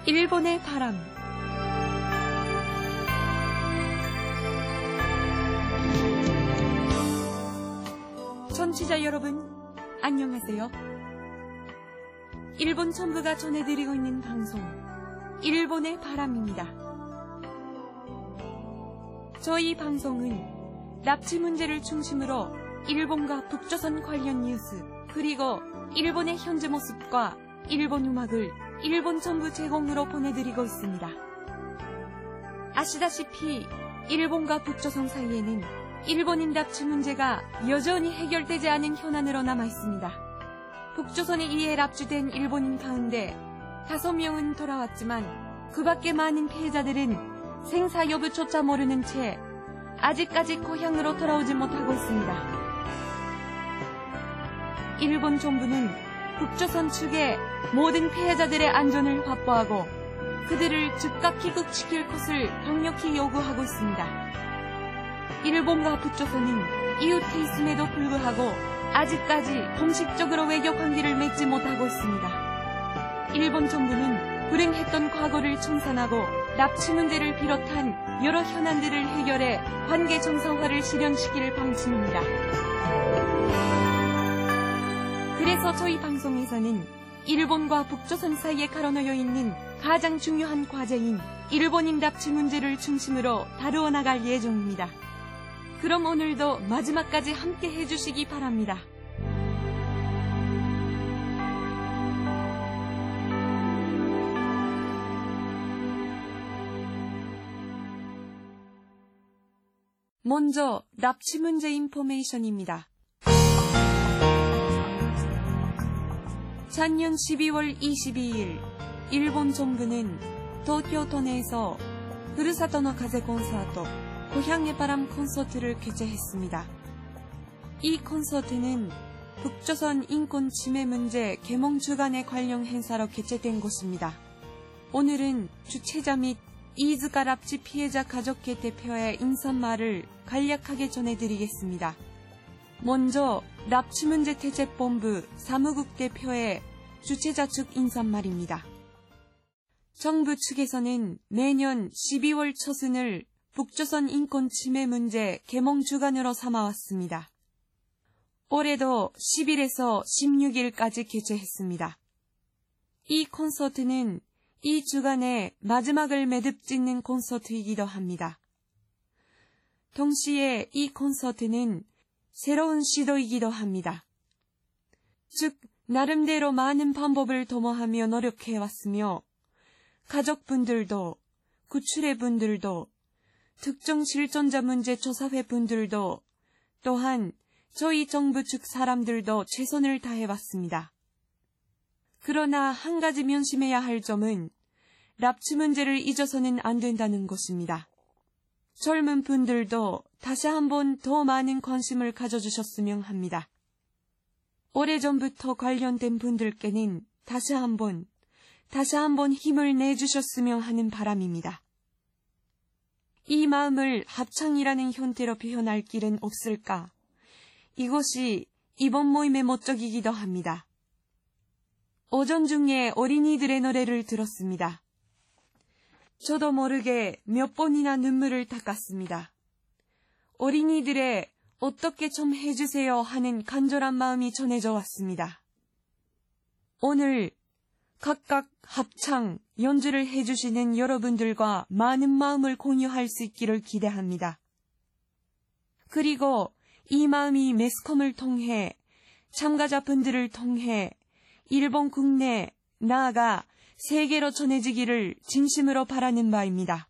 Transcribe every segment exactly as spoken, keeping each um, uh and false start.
일본의 바람. 청취자 여러분, 안녕하세요. 일본 정부가 전해드리고 있는 방송, 일본의 바람입니다. 저희 방송은 납치 문제를 중심으로 일본과 북조선 관련 뉴스, 그리고 일본의 현재 모습과 일본 음악을 일본 정부 제공으로 보내드리고 있습니다. 아시다시피 일본과 북조선 사이에는 일본인 납치 문제가 여전히 해결되지 않은 현안으로 남아있습니다. 북조선에 의해 납치된 일본인 가운데 다섯 명은 돌아왔지만 그 밖에 많은 피해자들은 생사 여부조차 모르는 채 아직까지 고향으로 돌아오지 못하고 있습니다. 일본 정부는 북조선 측에 모든 피해자들의 안전을 확보하고 그들을 즉각 귀국시킬 것을 강력히 요구하고 있습니다. 일본과 북조선은 이웃에 있음에도 불구하고 아직까지 공식적으로 외교 관계를 맺지 못하고 있습니다. 일본 정부는 불행했던 과거를 청산하고 납치 문제를 비롯한 여러 현안들을 해결해 관계 정상화를 실현시킬 방침입니다. 그래서 저희 방송에서는 일본과 북조선 사이에 가로놓여 있는 가장 중요한 과제인 일본인 납치 문제를 중심으로 다루어 나갈 예정입니다. 그럼 오늘도 마지막까지 함께 해주시기 바랍니다. 먼저 납치 문제 인포메이션입니다. 작년 십이월 이십이일 일본 정부는 도쿄도 내에서 후르사토노 가제 콘서트, 고향의 바람 콘서트를 개최했습니다. 이 콘서트는 북조선 인권 침해 문제 개몽 주간에 관련 행사로 개최된 곳입니다. 오늘은 주최자 및 이즈카 납치 피해자 가족회 대표의 인사말을 간략하게 전해드리겠습니다. 먼저 납치 문제 대책본부 사무국 대표의 주최자 측 인사말입니다. 정부 측에서는 매년 십이월 초순을 북조선 인권 침해 문제 개몽 주간으로 삼아왔습니다. 올해도 십일에서 십육일까지 개최했습니다. 이 콘서트는 이 주간의 마지막을 매듭 짓는 콘서트이기도 합니다. 동시에 이 콘서트는 새로운 시도이기도 합니다. 즉, 나름대로 많은 방법을 도모하며 노력해왔으며 가족분들도, 구출의 분들도, 특정 실존자 문제 조사회 분들도, 또한 저희 정부 측 사람들도 최선을 다해왔습니다. 그러나 한 가지 명심해야 할 점은 납치 문제를 잊어서는 안 된다는 것입니다. 젊은 분들도 다시 한번 더 많은 관심을 가져주셨으면 합니다. 오래전부터 관련된 분들께는 다시 한번, 다시 한번 힘을 내주셨으면 하는 바람입니다. 이 마음을 합창이라는 형태로 표현할 길은 없을까? 이것이 이번 모임의 목적이기도 합니다. 오전 중에 어린이들의 노래를 들었습니다. 저도 모르게 몇 번이나 눈물을 닦았습니다. 어린이들의 어떻게 좀 해주세요 하는 간절한 마음이 전해져 왔습니다. 오늘 각각 합창, 연주를 해주시는 여러분들과 많은 마음을 공유할 수 있기를 기대합니다. 그리고 이 마음이 매스컴을 통해, 참가자분들을 통해 일본 국내, 나아가 세계로 전해지기를 진심으로 바라는 바입니다.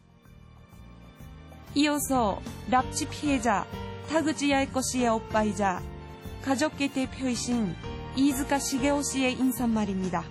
이어서 납치 피해자 타구치 야에코 씨의 오빠이자 가족계 대표이신 이즈카 시게오 씨의 인사말입니다.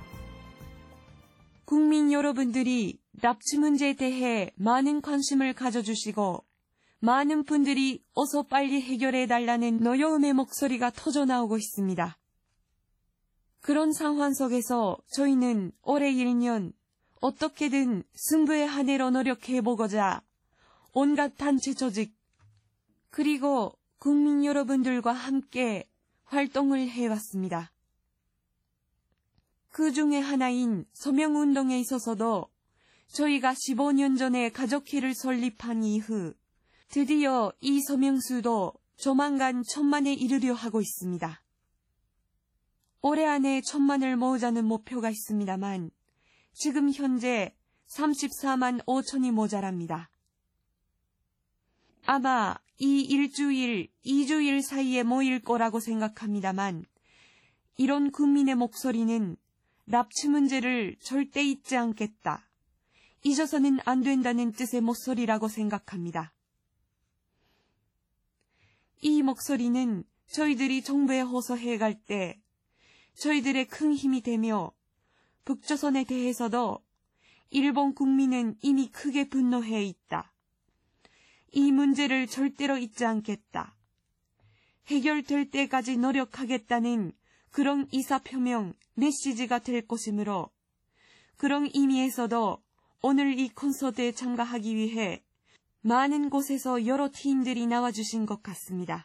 국민 여러분들이 납치 문제에 대해 많은 관심을 가져주시고 많은 분들이 어서 빨리 해결해달라는 노여움의 목소리가 터져나오고 있습니다. 그런 상황 속에서 저희는 올해 일 년 어떻게든 승부의 한 해로 노력해보고자 온갖 단체 조직 그리고 국민 여러분들과 함께 활동을 해왔습니다. 그 중에 하나인 서명운동에 있어서도 저희가 십오 년 전에 가족회를 설립한 이후 드디어 이 서명수도 조만간 천만에 이르려 하고 있습니다. 올해 안에 천만을 모으자는 목표가 있습니다만 지금 현재 삼십사만 오천이 모자랍니다. 아마 이 일주일, 이주일 사이에 모일 거라고 생각합니다만 이런 국민의 목소리는 납치 문제를 절대 잊지 않겠다. 잊어서는 안 된다는 뜻의 목소리라고 생각합니다. 이 목소리는 저희들이 정부에 호소해 갈 때 저희들의 큰 힘이 되며 북조선에 대해서도 일본 국민은 이미 크게 분노해 있다. 이 문제를 절대로 잊지 않겠다. 해결될 때까지 노력하겠다는 그런 의사표명, 메시지가 될 것이므로 그런 의미에서도 오늘 이 콘서트에 참가하기 위해 많은 곳에서 여러 팀들이 나와주신 것 같습니다.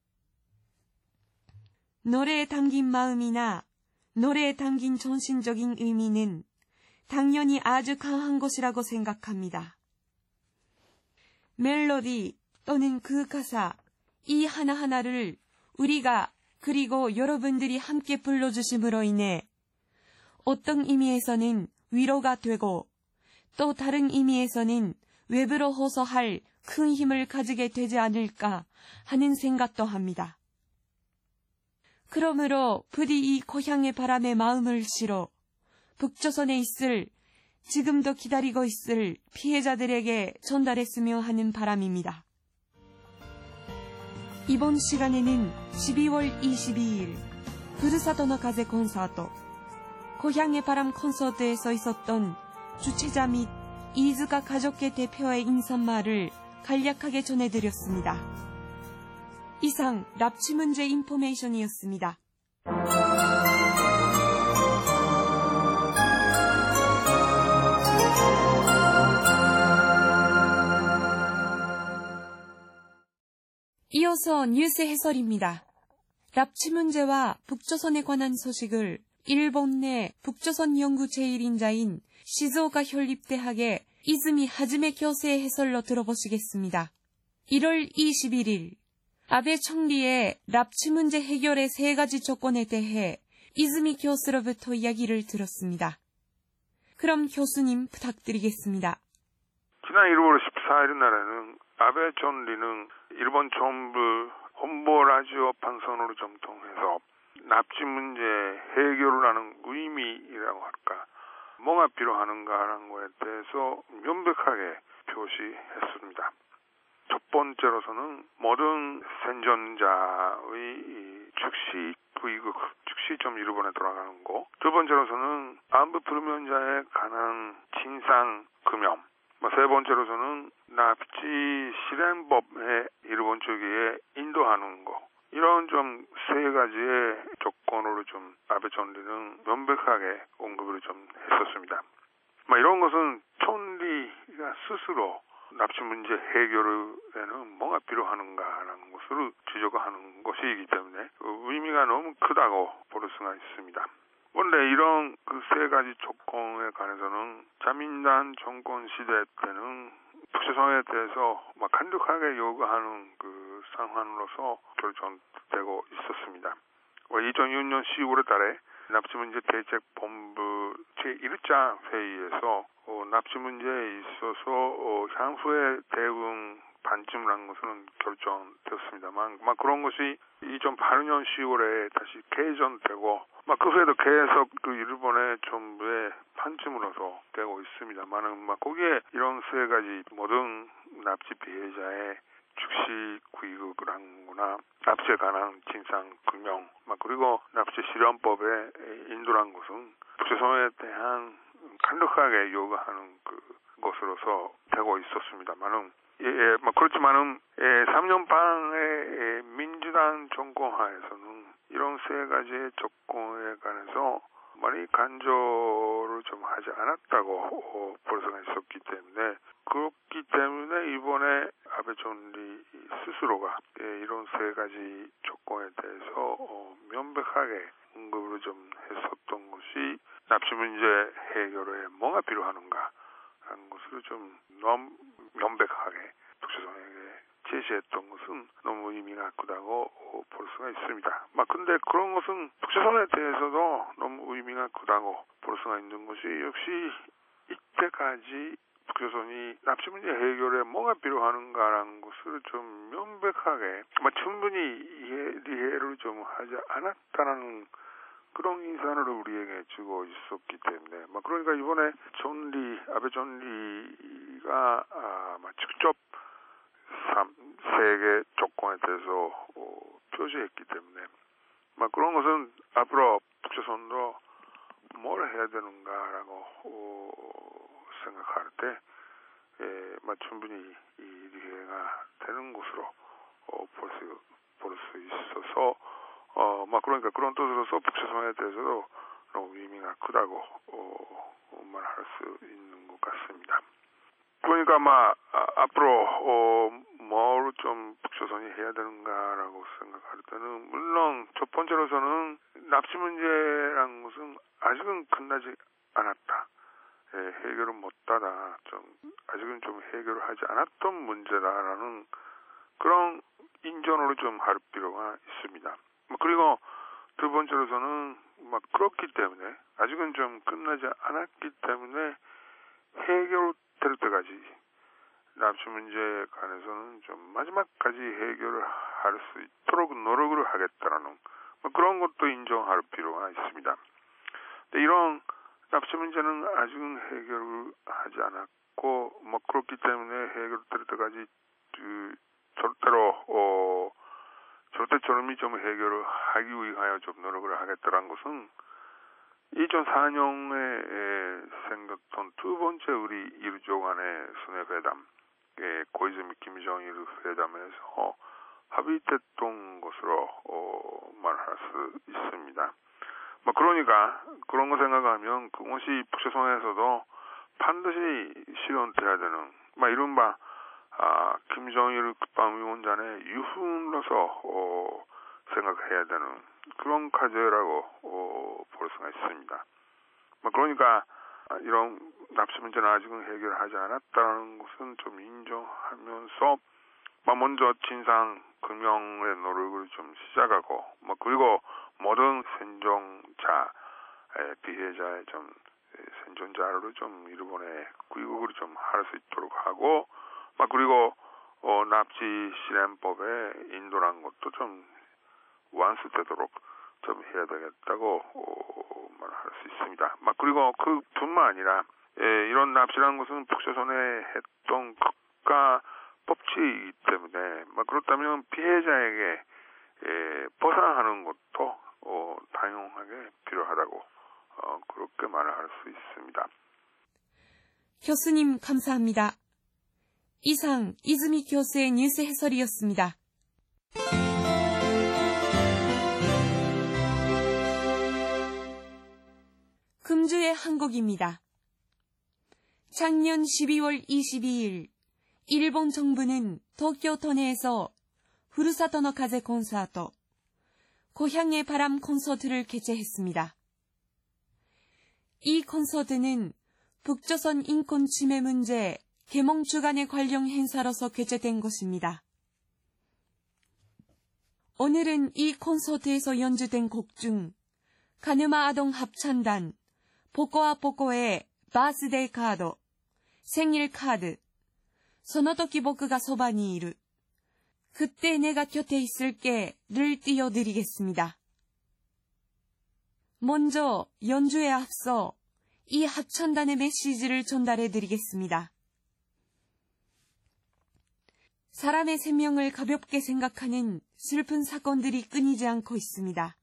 노래에 담긴 마음이나 노래에 담긴 정신적인 의미는 당연히 아주 강한 것이라고 생각합니다. 멜로디 또는 그 가사, 이 하나하나를 우리가 그리고 여러분들이 함께 불러주심으로 인해 어떤 의미에서는 위로가 되고 또 다른 의미에서는 외부로 호소할 큰 힘을 가지게 되지 않을까 하는 생각도 합니다. 그러므로 부디 이 고향의 바람에 마음을 실어 북조선에 있을 지금도 기다리고 있을 피해자들에게 전달했으며 하는 바람입니다. 이번 시간에는 십이월 이십이일 구르사도노 가제 콘서트, 고향의 바람 콘서트에서 있었던 주최자 및 이즈가 가족계 대표의 인사말을 간략하게 전해드렸습니다. 이상 납치 문제 인포메이션이었습니다. 이어서 뉴스 해설입니다. 납치 문제와 북조선에 관한 소식을 일본 내 북조선 연구 제일 인자인 시즈오카 현립대학의 이즈미 하즈메 교수의 해설로 들어보시겠습니다. 일월 이십일일 아베 총리의 납치 문제 해결의 세 가지 조건에 대해 이즈미 교수로부터 이야기를 들었습니다. 그럼 교수님 부탁드리겠습니다. 지난 일월 십사일 날에는 아베 총리는 일본 정부 홍보 라디오 방송으로 좀 통해서 납치 문제 해결을 하는 의미라고 할까, 뭐가 필요하는가라는 것에 대해서 명백하게 표시했습니다. 첫 번째로서는 모든 생존자의 즉시 구입, 즉시 좀 일본에 돌아가는 거. 두 번째로서는 안부 불면자에 관한 진상 규명. 세 번째로서는 납치 실행법에 일본 쪽에 인도하는 거. 이런 좀 세 가지의 조건으로 좀 아베 총리는 명백하게 언급을 좀 했었습니다. 이런 것은 총리가 스스로 납치 문제 해결에는 뭐가 필요하는가라는 것을 지적하는 것이기 때문에 의미가 너무 크다고 볼 수가 있습니다. 원래 이런 그 세 가지 조건에 관해서는 자민당 정권 시대 때는 북조선에 대해서 막 강력하게 요구하는 그 상황으로서 결정되고 있었습니다. 이천육년 시월에 달에 납치 문제 대책본부 제일 차 회의에서 어, 납치 문제에 있어서 어, 향후의 대응 반쯤을 한 것은 결정되었습니다만, 막 그런 것이 이천팔년 시월에 다시 개정되고, 막 그 후에도 계속 그 일본의 정부의 반쯤으로서 되고 있습니다만은, 막 거기에 이런 세 가지 모든 납치 피해자의 즉시 구입을 한 거나, 납치에 관한 진상 규명, 막 그리고 납치 실현법에 인도한 것은 북조선에 대한 강력하게 요구하는 그 것으로서 되고 있었습니다만은, 예, 예, 뭐 그렇지만은 예, 삼 년 반의 예, 민주당 정권 하에서는 이런 세 가지의 조건에 관해서 많이 간조를 좀 하지 않았다고 어, 볼 수가 있었기 때문에, 그렇기 때문에 이번에 아베 총리 스스로가 예, 이런 세 가지 조건에 대해서 어, 명백하게 언급을 좀 했었던 것이 납치 문제 해결에 뭐가 필요하는가 하는 것을 좀 너무 명백하게 북조선에게 제시했던 것은 너무 의미가 크다고 볼 수가 있습니다. 막 근데 그런 것은 북조선에 대해서도 너무 의미가 크다고 볼 수가 있는 것이 역시 이때까지 북조선이 납치 문제 해결에 뭐가 필요하는가라는 것을 좀 명백하게 충분히 이해, 이해를 좀 하지 않았다는 그런 인상을 우리에게 주고 있었기 때문에, 막 그러니까 이번에 존리, 아베 존리가 아, 직접 세계 조건에 대해서 어, 표시했기 때문에, 막 그런 것은 앞으로 북조선도 뭘 해야 되는가라고 어, 생각할 때, 예, 막 충분히 이해가 되는 것으로 어, 볼 수, 볼 수 있어서. 어, 막, 그러니까 그런 뜻으로서 북조선에 대해서도 너무 의미가 크다고, 어, 말할 수 있는 것 같습니다. 그러니까, 막, 아, 앞으로, 어, 뭘 좀 북조선이 해야 되는가라고 생각할 때는, 물론, 첫 번째로서는 납치 문제라는 것은 아직은 끝나지 않았다. 예, 해결을 못하다. 좀, 아직은 좀 해결을 하지 않았던 문제다라는 그런 인정으로 좀 할 필요가 있습니다. 그리고 두 번째로서는 막 그렇기 때문에 아직은 좀 끝나지 않았기 때문에 해결될 때까지 납치 문제에 관해서는 좀 마지막까지 해결을 할 수 있도록 노력을 하겠다라는 그런 것도 인정할 필요가 있습니다. 근데 이런 납치 문제는 아직은 해결을 하지 않았고 뭐 그렇기 때문에 해결될 때까지 그 절대로 어 절대처럼이 좀 해결을 하기 위하여 좀 노력을 하겠다는 것은 이천사 년에 생겼던 두 번째 우리 일조 간의 순회회담, 고이즈미 김정일 회담에서 합의됐던 것으로 어, 말할 수 있습니다. 뭐 그러니까 그런 거 생각하면 그것이 북조선에서도 반드시 실현돼야 되는, 막 이른바 아, 김정일 국방위원장의 유훈으로서 어, 생각해야 되는 그런 과제라고 어, 볼 수가 있습니다. 뭐 그러니까 이런 납치 문제는 아직은 해결하지 않았다는 것은 좀 인정하면서 뭐 먼저 진상 규명의 노력을 좀 시작하고, 뭐 그리고 모든 생존자 피해자의 좀 생존자를 좀 일본에 귀국을 좀 할 수 있도록 하고, 막 그리고 어, 납치 실행법에 인도란 것도 좀 완수되도록 좀 해야 되겠다고 어, 말할 수 있습니다. 막 그리고 그뿐만 아니라 예, 이런 납치라는 것은 북조선에 했던 국가 법칙이기 때문에, 막 그렇다면 피해자에게 예, 보상하는 것도 어, 당연하게 필요하다고 어, 그렇게 말할 수 있습니다. 교수님 감사합니다. 이상 이즈미 교수의 뉴스 해설이었습니다. 금주의 한국입니다. 작년 십이월 이십이일 일본 정부는 도쿄 도내에서 후루사토노 카제 콘서트, 고향의 바람 콘서트를 개최했습니다. 이 콘서트는 북조선 인권 침해 문제 개몽 주간의 관련 행사로서 개최된 것입니다. 오늘은 이 콘서트에서 연주된 곡 중 가누마 아동 합창단 보코와 보코의 바스데이 카드, 생일 카드, 소노토키 보쿠가 소바にいる, 그때 내가 곁에 있을게를 띄워드리겠습니다. 먼저 연주에 앞서 이 합창단의 메시지를 전달해드리겠습니다. 사람의 생명을 가볍게 생각하는 슬픈 사건들이 끊이지 않고 있습니다.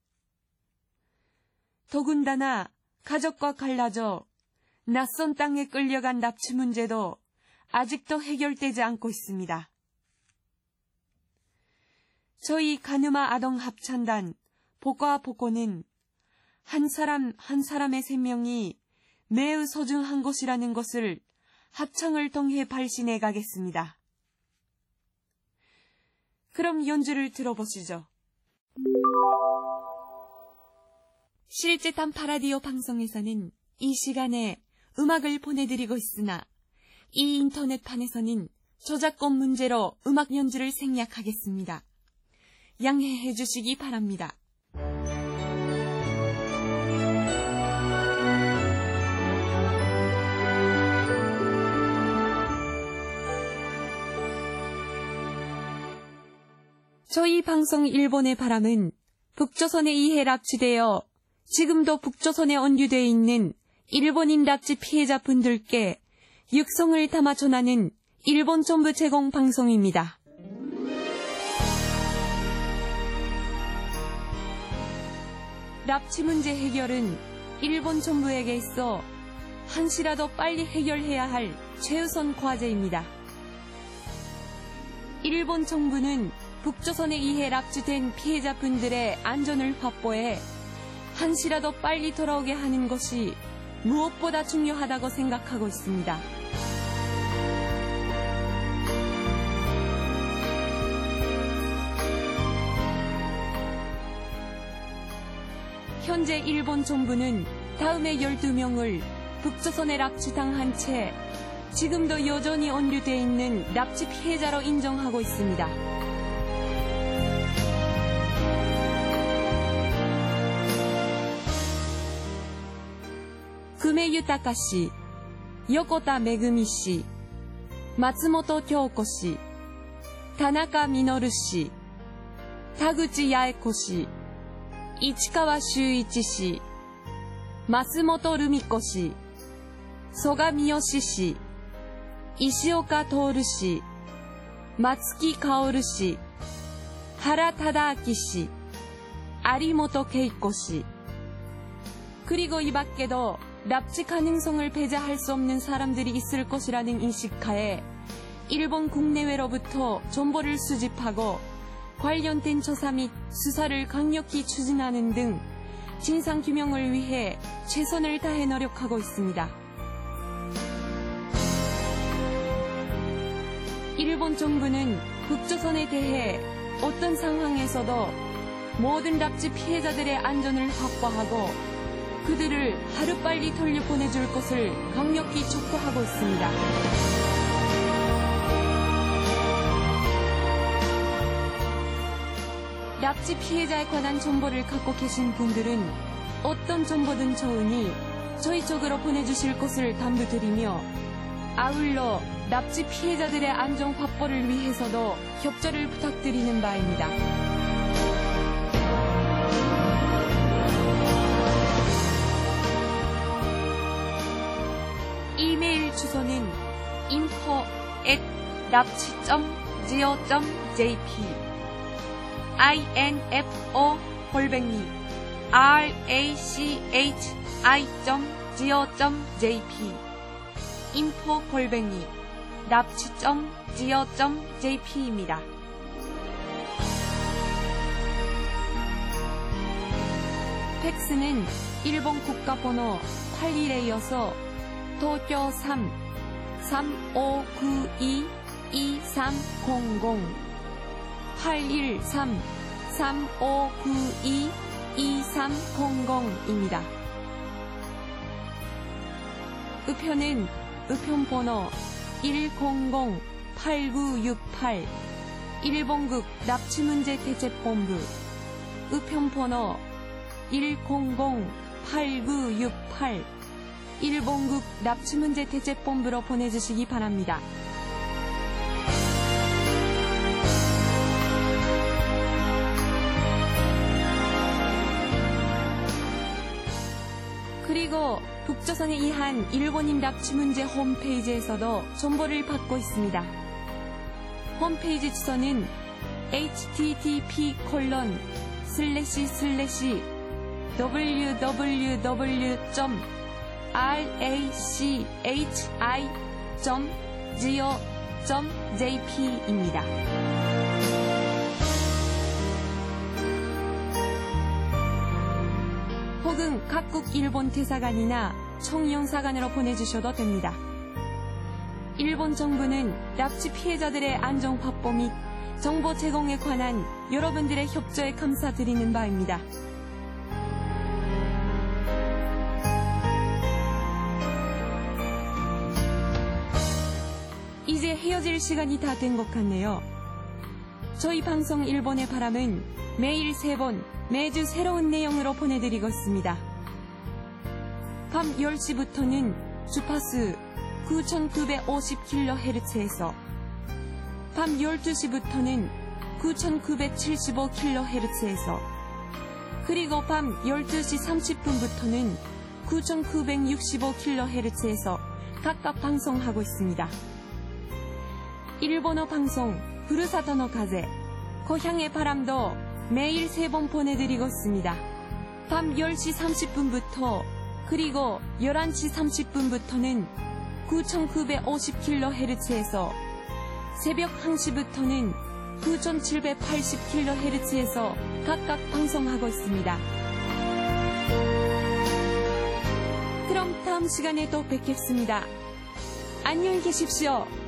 더군다나 가족과 갈라져 낯선 땅에 끌려간 납치 문제도 아직도 해결되지 않고 있습니다. 저희 가누마 아동 합창단 보코와 보코는 한 사람 한 사람의 생명이 매우 소중한 것이라는 것을 합창을 통해 발신해 가겠습니다. 그럼 연주를 들어보시죠. 실제 딴파라디오 방송에서는 이 시간에 음악을 보내드리고 있으나 이 인터넷판에서는 저작권 문제로 음악 연주를 생략하겠습니다. 양해해 주시기 바랍니다. 저희 방송 일본의 바람은 북조선에 의해 납치되어 지금도 북조선에 언류되어 있는 일본인 납치 피해자분들께 육성을 담아 전하는 일본 정부 제공 방송입니다. 납치 문제 해결은 일본 정부에게 있어 한시라도 빨리 해결해야 할 최우선 과제입니다. 일본 정부는 북조선에 의해 납치된 피해자분들의 안전을 확보해 한시라도 빨리 돌아오게 하는 것이 무엇보다 중요하다고 생각하고 있습니다. 현재 일본 정부는 다음의 열두 명을 북조선에 납치당한 채 지금도 여전히 언류되어 있는 납치 피해자로 인정하고 있습니다.久米豊氏、横田めぐみ氏、松本京子氏、田中実氏、田口八重子氏、市川修一氏、増本留美子氏、曽我三好氏、石岡徹氏、松木薫氏、原忠明氏、有本恵子氏. 그리고 이 밖에도 납치 가능성을 배제할 수 없는 사람들이 있을 것이라는 인식하에 일본 국내외로부터 정보를 수집하고 관련된 조사 및 수사를 강력히 추진하는 등 진상규명을 위해 최선을 다해 노력하고 있습니다. 일본 정부는 북조선에 대해 어떤 상황에서도 모든 납치 피해자들의 안전을 확보하고 그들을 하루빨리 돌려보내줄 것을 강력히 촉구하고 있습니다. 납치 피해자에 관한 정보를 갖고 계신 분들은 어떤 정보든 좋으니 저희 쪽으로 보내주실 것을 당부드리며 아울러 납치 피해자들의 안전 확보를 위해서도 협조를 부탁드리는 바입니다. 이메일 주소는 info at 납치 점 go 점 jp info 골뱅이 rachi 점 go 점 jp info 골뱅이 납치 점 go 점 jp입니다. 팩스는 일본 국가번호 팔십일에 이어서 도쿄 삼 삼오구이 이삼공공 팔일삼 삼오구이 이삼공공입니다. 우편은 우편번호 일공공 팔구육팔 일본국 납치문제대책본부 우편번호 일공공 팔구육팔 일본국 납치문제대책본부로 보내주시기 바랍니다. 그리고 북조선에 의한 일본인 납치 문제 홈페이지에서도 정보를 받고 있습니다. 홈페이지 주소는 에이치티티피 콜론 슬래시 슬래시 더블유더블유더블유 점 라치 점 go 점 jp입니다. 혹은 각국 일본 대사관이나 총영사관으로 보내주셔도 됩니다. 일본 정부는 납치 피해자들의 안전 확보 및 정보 제공에 관한 여러분들의 협조에 감사드리는 바입니다. 이제 헤어질 시간이 다 된 것 같네요. 저희 방송 일본의 바람은 매일 세 번, 매주 새로운 내용으로 보내드리겠습니다. 밤 열 시부터는 주파수 구천구백오십 킬로헤르츠에서 밤 열두 시부터는 구천구백칠십오 킬로헤르츠에서 그리고 밤 열두 시 삼십 분부터는 구천구백육십오 킬로헤르츠에서 각각 방송하고 있습니다. 일본어 방송 부르사토노 가제, 고향의 바람도 매일 세 번 보내드리고 있습니다. 밤 열 시 삼십 분부터 그리고 열한 시 삼십 분부터는 구천구백오십 킬로헤르츠에서 새벽 한 시부터는 구천칠백팔십 킬로헤르츠에서 각각 방송하고 있습니다. 그럼 다음 시간에 또 뵙겠습니다. 안녕히 계십시오.